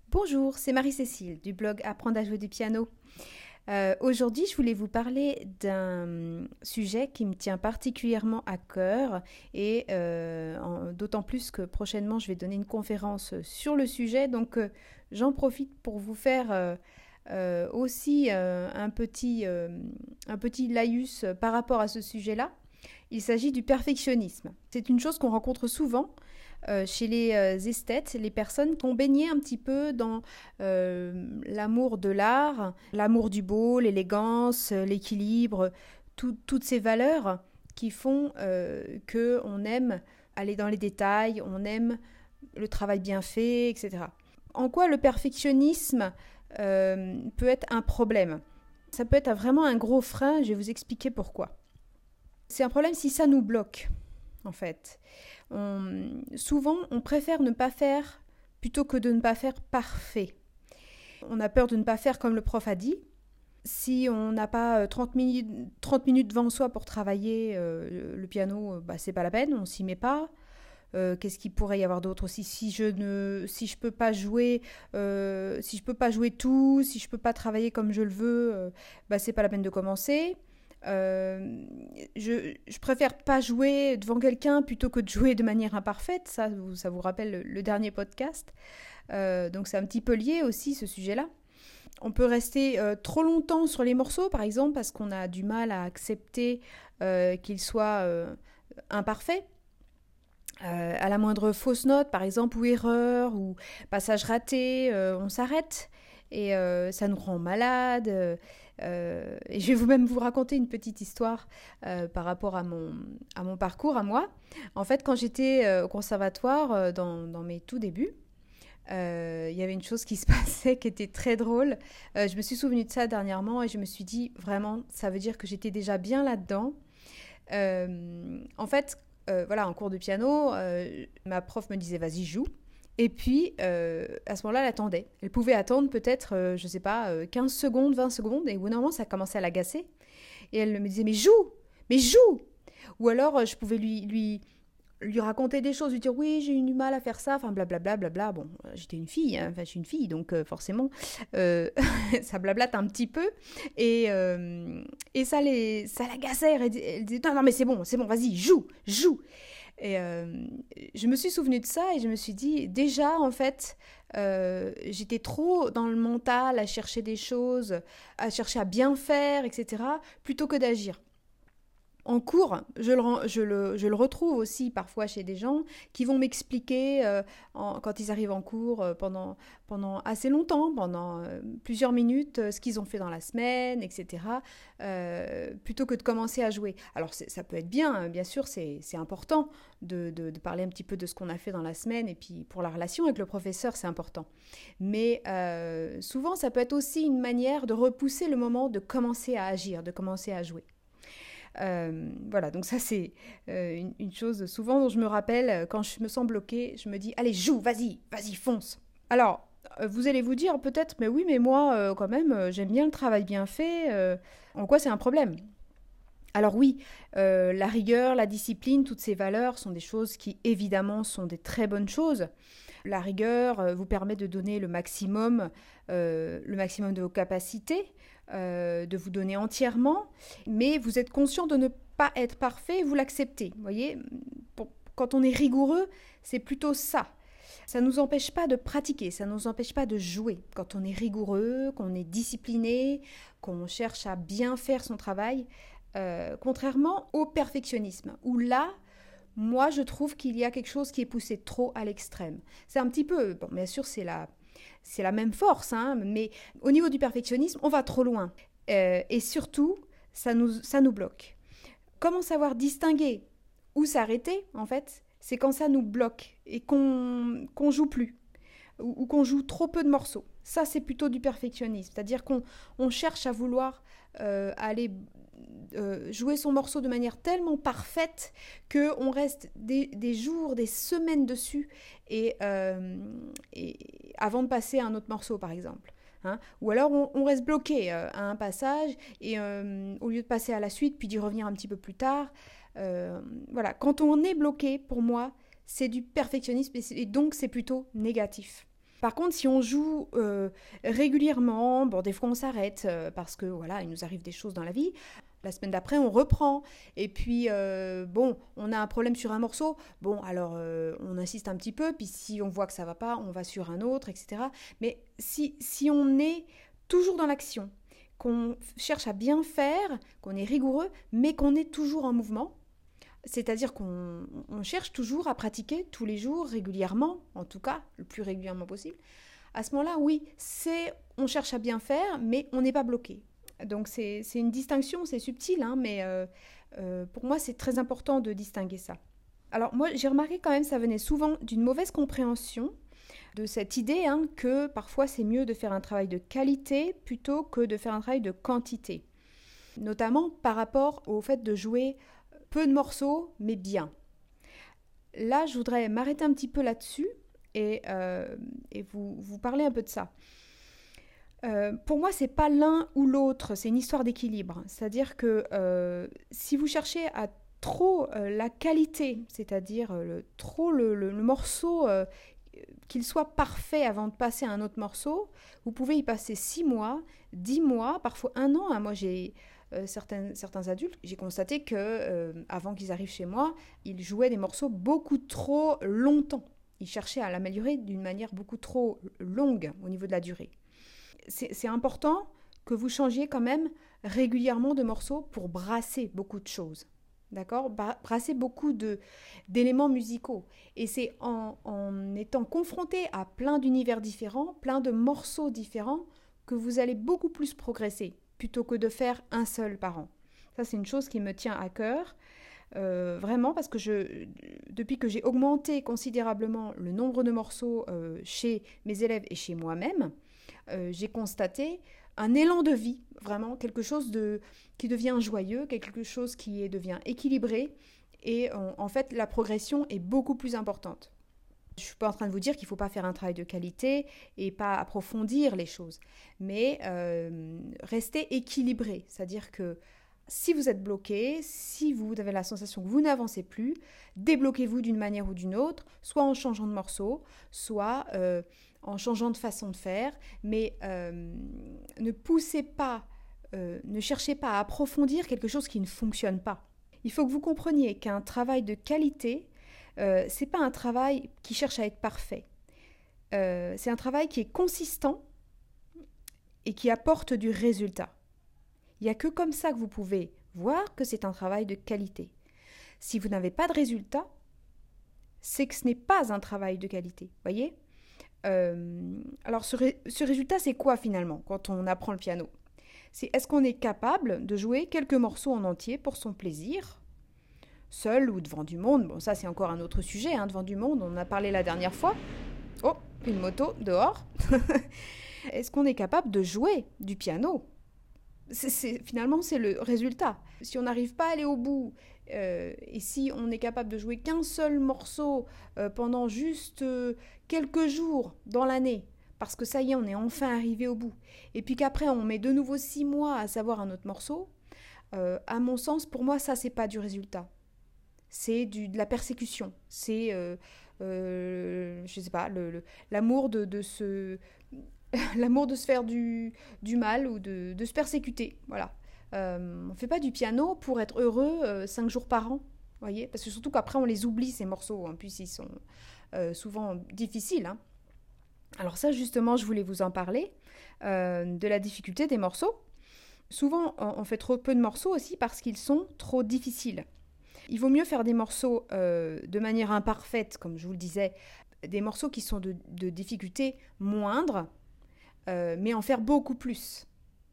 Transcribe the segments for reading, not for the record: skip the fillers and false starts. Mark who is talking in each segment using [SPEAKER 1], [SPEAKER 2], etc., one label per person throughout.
[SPEAKER 1] Bonjour, c'est Marie-Cécile du blog Apprendre à jouer du piano. Aujourd'hui, je voulais vous parler d'un sujet qui me tient particulièrement à cœur et d'autant plus que prochainement, je vais donner une conférence sur le sujet. Donc, j'en profite pour vous faire aussi un petit laïus par rapport à ce sujet-là. Il s'agit du perfectionnisme. C'est une chose qu'on rencontre souvent chez les esthètes, les personnes qui ont baigné un petit peu dans l'amour de l'art, l'amour du beau, l'élégance, l'équilibre, toutes ces valeurs qui font qu'on aime aller dans les détails, on aime le travail bien fait, etc. En quoi le perfectionnisme peut être un problème? Ça peut être vraiment un gros frein, je vais vous expliquer pourquoi. C'est un problème si ça nous bloque, en fait. Souvent, on préfère ne pas faire plutôt que de ne pas faire parfait. On a peur de ne pas faire comme le prof a dit. Si on n'a pas 30 minutes devant soi pour travailler le piano, c'est pas la peine, on s'y met pas. Qu'est-ce qu'il pourrait y avoir d'autre aussi si je peux pas jouer tout, si je peux pas travailler comme je le veux, c'est pas la peine de commencer. Je préfère pas jouer devant quelqu'un plutôt que de jouer de manière imparfaite. Ça vous rappelle le dernier podcast. Donc c'est un petit peu lié aussi ce sujet-là. On peut rester trop longtemps sur les morceaux, par exemple, parce qu'on a du mal à accepter qu'ils soient imparfaits. À la moindre fausse note, par exemple, ou erreur, ou passage raté, on s'arrête. Et ça nous rend malade. Et je vais même vous raconter une petite histoire par rapport à mon parcours, à moi. En fait, quand j'étais au conservatoire, dans mes tout débuts, il y avait une chose qui se passait qui était très drôle. Je me suis souvenue de ça dernièrement et je me suis dit, vraiment, ça veut dire que j'étais déjà bien là-dedans. En fait, en cours de piano, ma prof me disait, vas-y, joue. Et puis, à ce moment-là, elle attendait. Elle pouvait attendre peut-être, 15 secondes, 20 secondes. Et au bout d'un moment, ça commençait à l'agacer. Et elle me disait, mais joue! Mais joue! Ou alors, je pouvais lui raconter des choses, lui dire, oui, j'ai eu du mal à faire ça, enfin, blablabla, blabla. Bon, j'étais une fille, hein, enfin, je suis une fille, donc forcément, ça blablate un petit peu. Et ça l'agaçait. Elle disait, non, mais c'est bon, vas-y, joue! Et je me suis souvenue de ça et je me suis dit, déjà, en fait, j'étais trop dans le mental à chercher des choses, à chercher à bien faire, etc., plutôt que d'agir. En cours, je le retrouve aussi parfois chez des gens qui vont m'expliquer quand ils arrivent en cours pendant assez longtemps, pendant plusieurs minutes, ce qu'ils ont fait dans la semaine, etc., plutôt que de commencer à jouer. Alors ça peut être bien sûr, c'est important de parler un petit peu de ce qu'on a fait dans la semaine, et puis pour la relation avec le professeur, c'est important. Mais souvent, ça peut être aussi une manière de repousser le moment de commencer à agir, de commencer à jouer. Donc ça c'est une chose souvent dont je me rappelle quand je me sens bloquée, je me dis allez joue, vas-y, fonce. Alors vous allez vous dire peut-être mais oui mais moi quand même j'aime bien le travail bien fait, en quoi c'est un problème? Alors oui, la rigueur, la discipline, toutes ces valeurs sont des choses qui évidemment sont des très bonnes choses. La rigueur vous permet de donner le maximum de vos capacités, de vous donner entièrement, mais vous êtes conscient de ne pas être parfait, vous l'acceptez. Vous voyez, quand on est rigoureux, c'est plutôt ça. Ça ne nous empêche pas de pratiquer, ça ne nous empêche pas de jouer. Quand on est rigoureux, qu'on est discipliné, qu'on cherche à bien faire son travail, contrairement au perfectionnisme, où là, moi, je trouve qu'il y a quelque chose qui est poussé trop à l'extrême. C'est un petit peu, bon, bien sûr, c'est la même force, hein, mais au niveau du perfectionnisme, on va trop loin. Et surtout, ça nous bloque. Comment savoir distinguer ou s'arrêter, en fait, c'est quand ça nous bloque et qu'on joue plus ou qu'on joue trop peu de morceaux. Ça, c'est plutôt du perfectionnisme. C'est-à-dire qu'on cherche à vouloir aller jouer son morceau de manière tellement parfaite qu'on reste des jours, des semaines dessus et avant de passer à un autre morceau, par exemple. Hein, ou alors on reste bloqué à un passage et au lieu de passer à la suite puis d'y revenir un petit peu plus tard. Voilà, quand on est bloqué, pour moi, c'est du perfectionnisme et donc c'est plutôt négatif. Par contre, si on joue régulièrement, bon, des fois on s'arrête parce que voilà, il nous arrive des choses dans la vie. La semaine d'après, on reprend. Et puis, bon, on a un problème sur un morceau. Bon, alors, on insiste un petit peu. Puis, si on voit que ça va pas, on va sur un autre, etc. Mais si on est toujours dans l'action, qu'on cherche à bien faire, qu'on est rigoureux, mais qu'on est toujours en mouvement, c'est-à-dire qu'on cherche toujours à pratiquer tous les jours, régulièrement, en tout cas, le plus régulièrement possible. À ce moment-là, oui, on cherche à bien faire, mais on n'est pas bloqué. Donc c'est une distinction, c'est subtil, hein, mais pour moi, c'est très important de distinguer ça. Alors moi, j'ai remarqué quand même, ça venait souvent d'une mauvaise compréhension de cette idée que parfois c'est mieux de faire un travail de qualité plutôt que de faire un travail de quantité. Notamment par rapport au fait de jouer peu de morceaux, mais bien. Là, je voudrais m'arrêter un petit peu là-dessus et vous parler un peu de ça. Pour moi, c'est pas l'un ou l'autre, c'est une histoire d'équilibre. C'est-à-dire que si vous cherchez à trop la qualité, c'est-à-dire trop le morceau, qu'il soit parfait avant de passer à un autre morceau, vous pouvez y passer 6 mois, 10 mois, parfois 1 an. Moi, j'ai certains adultes, j'ai constaté que avant qu'ils arrivent chez moi, ils jouaient des morceaux beaucoup trop longtemps. Ils cherchaient à l'améliorer d'une manière beaucoup trop longue au niveau de la durée. C'est important que vous changiez quand même régulièrement de morceaux pour brasser beaucoup de choses. D'accord ? Brasser beaucoup d'éléments musicaux. Et c'est en étant confronté à plein d'univers différents, plein de morceaux différents, que vous allez beaucoup plus progresser, plutôt que de faire un seul par an. Ça, c'est une chose qui me tient à cœur, vraiment, parce que depuis que j'ai augmenté considérablement le nombre de morceaux chez mes élèves et chez moi-même, j'ai constaté un élan de vie, vraiment, quelque chose qui devient joyeux, quelque chose qui devient équilibré, et en fait, la progression est beaucoup plus importante. Je ne suis pas en train de vous dire qu'il ne faut pas faire un travail de qualité et pas approfondir les choses, mais rester équilibré, c'est-à-dire que si vous êtes bloqué, si vous avez la sensation que vous n'avancez plus, débloquez-vous d'une manière ou d'une autre, soit en changeant de morceau, soit en changeant de façon de faire, mais ne poussez pas, ne cherchez pas à approfondir quelque chose qui ne fonctionne pas. Il faut que vous compreniez qu'un travail de qualité, c'est pas un travail qui cherche à être parfait. C'est un travail qui est consistant et qui apporte du résultat. Il n'y a que comme ça que vous pouvez voir que c'est un travail de qualité. Si vous n'avez pas de résultat, c'est que ce n'est pas un travail de qualité. Voyez ? Alors ce résultat, c'est quoi finalement quand on apprend le piano ? C'est est-ce qu'on est capable de jouer quelques morceaux en entier pour son plaisir, seul ou devant du monde ? Bon, ça c'est encore un autre sujet, devant du monde, on en a parlé la dernière fois. Oh, une moto dehors. Est-ce qu'on est capable de jouer du piano ? Finalement, c'est le résultat. Si on n'arrive pas à aller au bout, et si on est capable de jouer qu'un seul morceau pendant juste quelques jours dans l'année, parce que ça y est, on est enfin arrivé au bout, et puis qu'après on met de nouveau 6 mois à savoir un autre morceau, à mon sens, pour moi, ça, c'est pas du résultat. C'est de la persécution. C'est, je sais pas, l'amour de se... l'amour de se faire du mal ou de se persécuter, voilà. On ne fait pas du piano pour être heureux 5 jours par an, voyez, parce que surtout qu'après on les oublie ces morceaux, puis ils sont souvent difficiles. Alors ça justement, je voulais vous en parler, de la difficulté des morceaux. Souvent on fait trop peu de morceaux aussi parce qu'ils sont trop difficiles. Il vaut mieux faire des morceaux de manière imparfaite, comme je vous le disais, des morceaux qui sont de difficulté moindre, mais en faire beaucoup plus. D'accord ?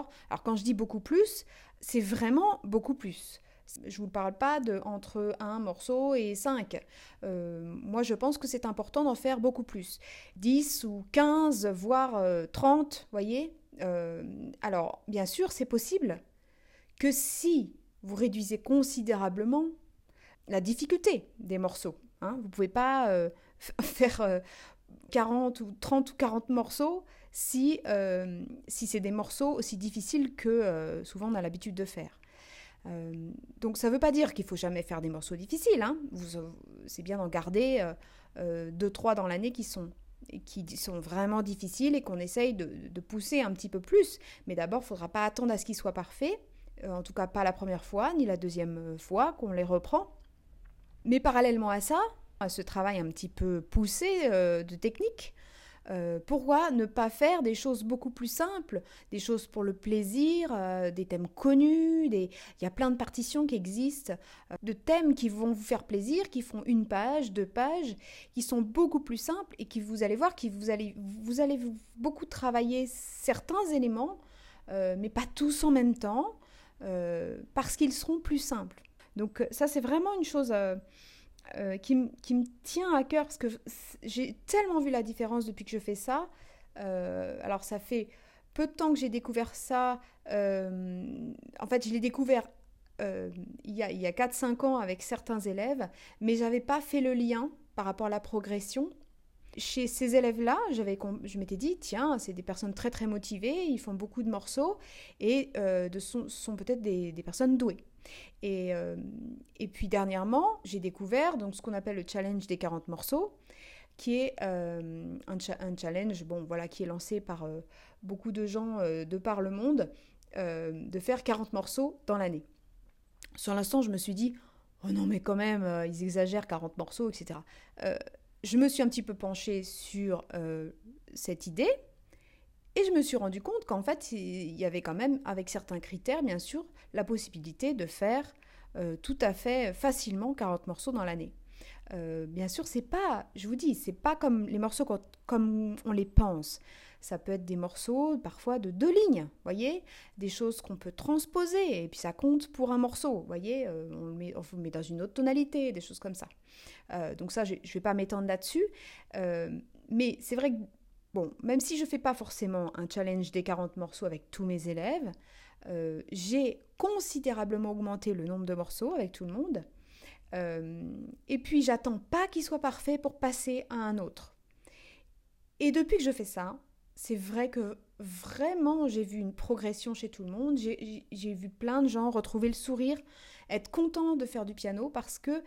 [SPEAKER 1] Alors quand je dis beaucoup plus, c'est vraiment beaucoup plus. Je ne vous parle pas entre un morceau et 5. Moi, je pense que c'est important d'en faire beaucoup plus. 10 ou 15, voire 30, voyez ? Alors, bien sûr, c'est possible que si vous réduisez considérablement la difficulté des morceaux, vous ne pouvez pas faire 40 ou 30 ou 40 morceaux si c'est des morceaux aussi difficiles que souvent on a l'habitude de faire. Donc ça ne veut pas dire qu'il ne faut jamais faire des morceaux difficiles. C'est bien d'en garder 2-3 dans l'année qui sont et qui sont vraiment difficiles et qu'on essaye de pousser un petit peu plus. Mais d'abord, il ne faudra pas attendre à ce qu'ils soient parfaits, en tout cas pas la première fois, ni la deuxième fois qu'on les reprend. Mais parallèlement à ça, à ce travail un petit peu poussé de technique, pourquoi ne pas faire des choses beaucoup plus simples, des choses pour le plaisir, des thèmes connus, il y a plein de partitions qui existent, de thèmes qui vont vous faire plaisir, qui font 1 page, 2 pages, qui sont beaucoup plus simples et qui vous allez voir, vous allez beaucoup travailler certains éléments, mais pas tous en même temps, parce qu'ils seront plus simples. Donc ça c'est vraiment une chose qui me tient à cœur parce que j'ai tellement vu la différence depuis que je fais ça. Alors ça fait peu de temps que j'ai découvert ça. En fait, je l'ai découvert il y a 4-5 ans avec certains élèves, mais je n'avais pas fait le lien par rapport à la progression. Chez ces élèves-là, je m'étais dit, tiens, c'est des personnes très très motivées, ils font beaucoup de morceaux et sont peut-être des personnes douées. Et puis dernièrement, j'ai découvert donc, ce qu'on appelle le challenge des 40 morceaux, qui est un challenge qui est lancé par beaucoup de gens de par le monde, de faire 40 morceaux dans l'année. Sur l'instant, je me suis dit, oh non mais quand même, ils exagèrent 40 morceaux, etc. Je me suis un petit peu penchée sur cette idée et je me suis rendu compte qu'en fait, il y avait quand même, avec certains critères, bien sûr, la possibilité de faire tout à fait facilement 40 morceaux dans l'année. Bien sûr, c'est pas comme les morceaux comme on les pense. Ça peut être des morceaux parfois de 2 lignes, voyez, des choses qu'on peut transposer et puis ça compte pour un morceau, voyez, on le met dans une autre tonalité, des choses comme ça. Donc ça, je ne vais pas m'étendre là-dessus, mais c'est vrai que même si je ne fais pas forcément un challenge des 40 morceaux avec tous mes élèves, j'ai considérablement augmenté le nombre de morceaux avec tout le monde. Et puis, j'attends pas qu'il soit parfait pour passer à un autre. Et depuis que je fais ça, c'est vrai que vraiment, j'ai vu une progression chez tout le monde. J'ai vu plein de gens retrouver le sourire, être contents de faire du piano parce que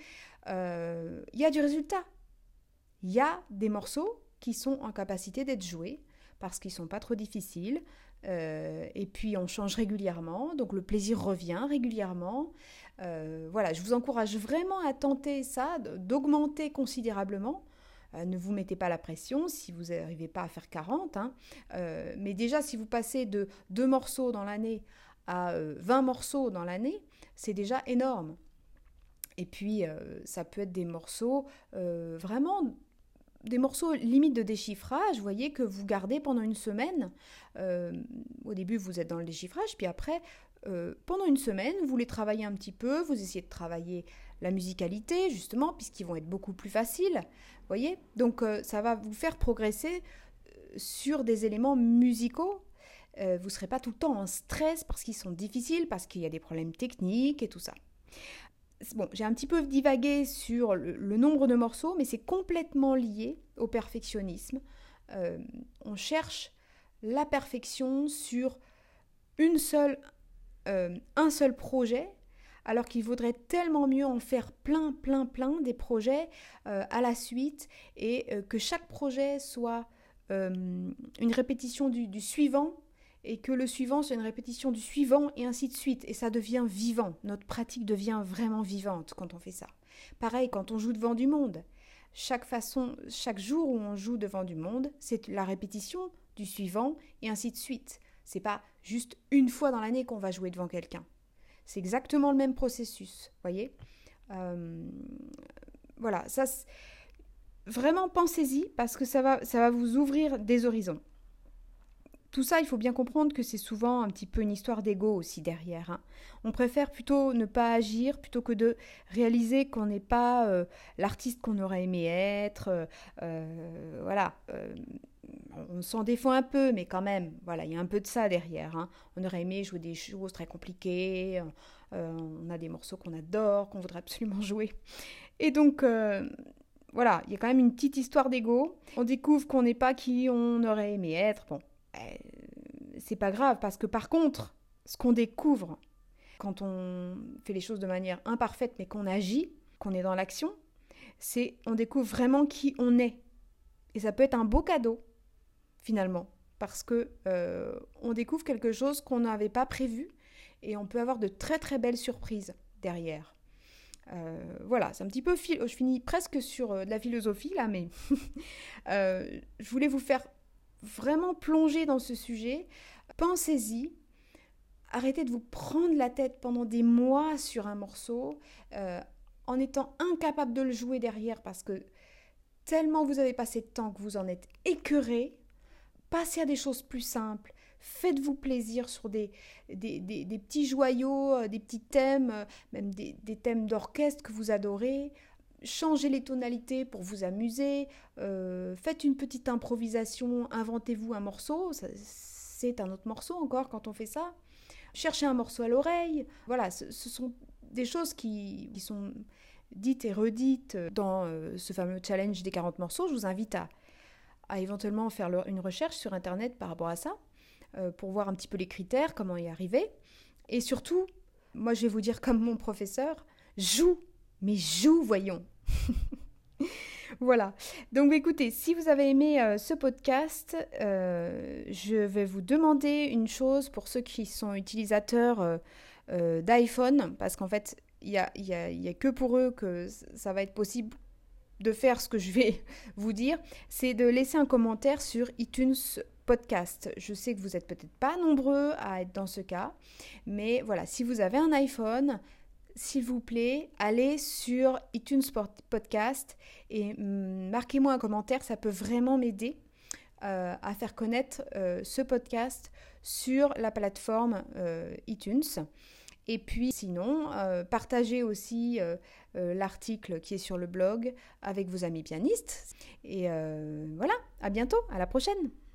[SPEAKER 1] y a du résultat. Il y a des morceaux qui sont en capacité d'être joués parce qu'ils ne sont pas trop difficiles. Et puis on change régulièrement, donc le plaisir revient régulièrement. Voilà, je vous encourage vraiment à tenter ça, d'augmenter considérablement. Ne vous mettez pas la pression si vous n'arrivez pas à faire 40. Mais déjà, si vous passez de 2 morceaux dans l'année à 20 morceaux dans l'année, c'est déjà énorme. Et puis, ça peut être des morceaux vraiment... des morceaux limite de déchiffrage, vous voyez, que vous gardez pendant une semaine. Au début, vous êtes dans le déchiffrage, puis après, pendant une semaine, vous les travaillez un petit peu, vous essayez de travailler la musicalité, justement, puisqu'ils vont être beaucoup plus faciles, vous voyez. Donc, ça va vous faire progresser sur des éléments musicaux. Vous ne serez pas tout le temps en stress parce qu'ils sont difficiles, parce qu'il y a des problèmes techniques et tout ça. Bon, j'ai un petit peu divagué sur le nombre de morceaux, mais c'est complètement lié au perfectionnisme. On cherche la perfection sur un seul projet, alors qu'il vaudrait tellement mieux en faire plein des projets à la suite et que chaque projet soit une répétition du suivant et que le suivant soit une répétition du suivant et ainsi de suite. Et ça devient vivant. Notre pratique devient vraiment vivante quand on fait ça. Pareil, quand on joue devant du monde. Chaque jour où on joue devant du monde, c'est la répétition du suivant et ainsi de suite. C'est pas juste une fois dans l'année qu'on va jouer devant quelqu'un. C'est exactement le même processus, voyez. Voilà, ça, vraiment pensez-y parce que ça va vous ouvrir des horizons. Tout ça, il faut bien comprendre que c'est souvent un petit peu une histoire d'ego aussi derrière. On préfère plutôt ne pas agir plutôt que de réaliser qu'on n'est pas l'artiste qu'on aurait aimé être. Voilà. On s'en défend un peu, mais quand même, voilà, il y a un peu de ça derrière. On aurait aimé jouer des choses très compliquées. On a des morceaux qu'on adore, qu'on voudrait absolument jouer. Et donc... voilà, il y a quand même une petite histoire d'ego. On découvre qu'on n'est pas qui on aurait aimé être. Bon, c'est pas grave parce que par contre, ce qu'on découvre quand on fait les choses de manière imparfaite mais qu'on agit, qu'on est dans l'action, c'est on découvre vraiment qui on est. Et ça peut être un beau cadeau, finalement, parce que on découvre quelque chose qu'on n'avait pas prévu et on peut avoir de très très belles surprises derrière. Voilà, c'est un petit peu... je finis presque sur de la philosophie là, mais je voulais vous faire vraiment plonger dans ce sujet. Pensez-y. Arrêtez de vous prendre la tête pendant des mois sur un morceau en étant incapable de le jouer derrière parce que tellement vous avez passé de temps que vous en êtes écœuré. Passez à des choses plus simples. Faites-vous plaisir sur des petits joyaux, des petits thèmes, même des thèmes d'orchestre que vous adorez. Changez les tonalités pour vous amuser. Faites une petite improvisation. Inventez-vous un morceau. C'est un autre morceau encore quand on fait ça. Cherchez un morceau à l'oreille. Voilà, ce sont des choses qui sont dites et redites dans ce fameux challenge des 40 morceaux. Je vous invite à éventuellement faire une recherche sur Internet par rapport à ça, pour voir un petit peu les critères, comment y arriver. Et surtout, moi je vais vous dire comme mon professeur, joue, mais joue, voyons. Voilà. Donc écoutez, si vous avez aimé ce podcast, je vais vous demander une chose pour ceux qui sont utilisateurs d'iPhone, parce qu'en fait, il y a que pour eux que ça va être possible de faire ce que je vais vous dire, c'est de laisser un commentaire sur iTunes Podcast. Je sais que vous n'êtes peut-être pas nombreux à être dans ce cas, mais voilà, si vous avez un iPhone, s'il vous plaît, allez sur iTunes Podcast et marquez-moi un commentaire, ça peut vraiment m'aider à faire connaître ce podcast sur la plateforme iTunes. Et puis sinon, partagez aussi l'article qui est sur le blog avec vos amis pianistes. Et voilà, à bientôt, à la prochaine.